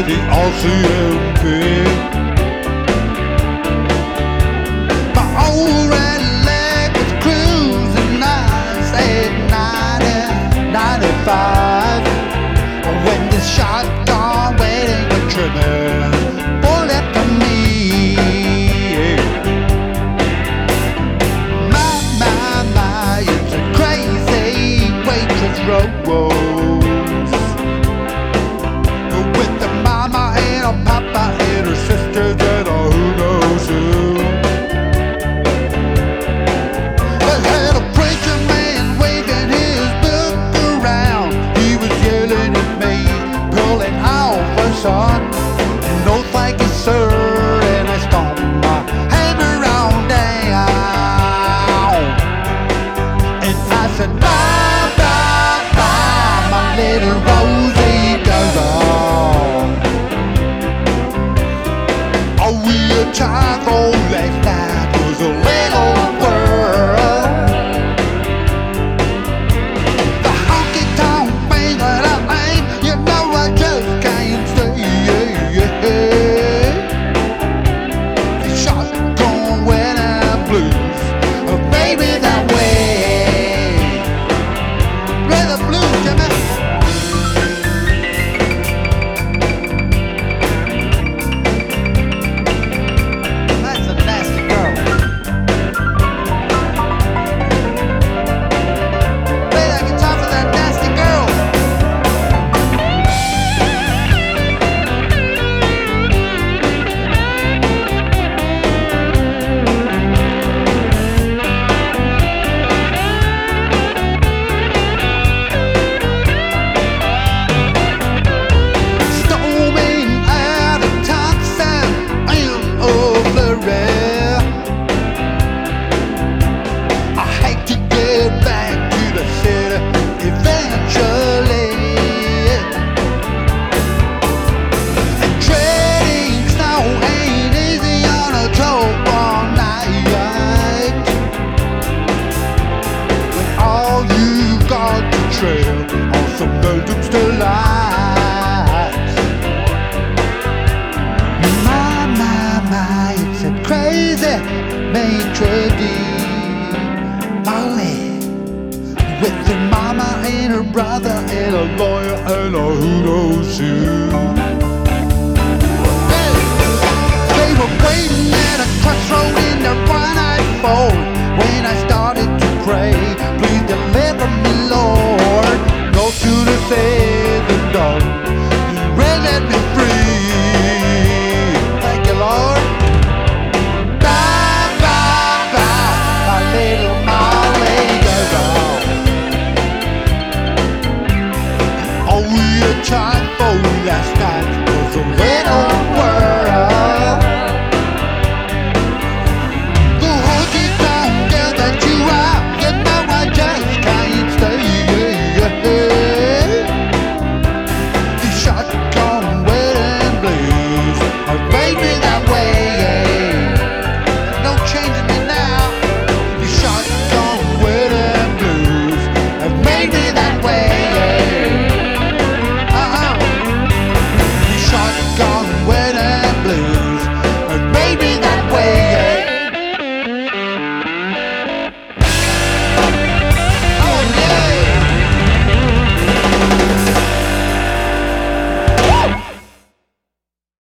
the RCMP. My old red leg was cruising, I said 90, 95. When the shotgun waiting to trigger bullet to me. My, it's a crazy waitress rose with the mama and her papa and her sisters and who knows who. They had a preacher man waving his book around. He was yelling at me, pulling off a son. No thank you, sir, and I stomped my hammer on down. And I said, bye, bye, bye, my little Rosie goes on. Oh, we had time for last night was a little world. The honky-tonk thing that I ain't, you know I just can't say. The shotgun when I blues, baby, that way. Play the blues, Jimmy. That's a nasty girl. Play that guitar for that nasty girl. Storming out of Thompson and over. I hate to get back to the city eventually. And treading snow ain't easy on a cold warm night. When all you got to trail on some buildings to lights. My, it's a crazy maitre d' Molly with her mama and her brother and a lawyer and a who knows who. Hey, they were waiting at a crossroad in their one-eyed Ford when I